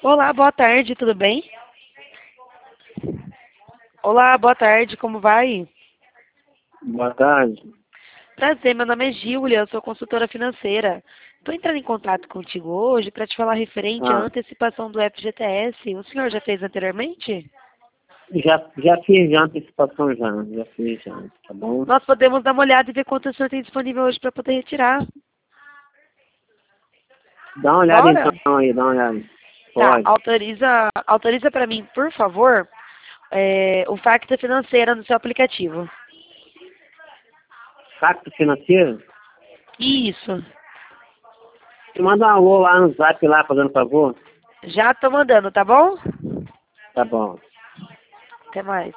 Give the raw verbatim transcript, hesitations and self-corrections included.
Olá, boa tarde, tudo bem? Olá, boa tarde, como vai? Boa tarde. Prazer, meu nome é Gília, eu sou consultora financeira. Estou entrando em contato contigo hoje para te falar referente à Ah, antecipação do F G T S. O senhor já fez anteriormente? já, já fiz já antecipação já, já fiz já, tá bom? Nós podemos dar uma olhada e ver quanto o senhor tem disponível hoje para poder retirar. Dá uma olhada Bora? então aí, dá uma olhada. Tá, Pode. autoriza, autoriza para mim, por favor, é, o Facta Financeira no seu aplicativo. Pacto financeiro? Isso, Você manda um alô lá no zap lá, fazendo favor? já estou mandando, tá bom? Tá bom. Até mais.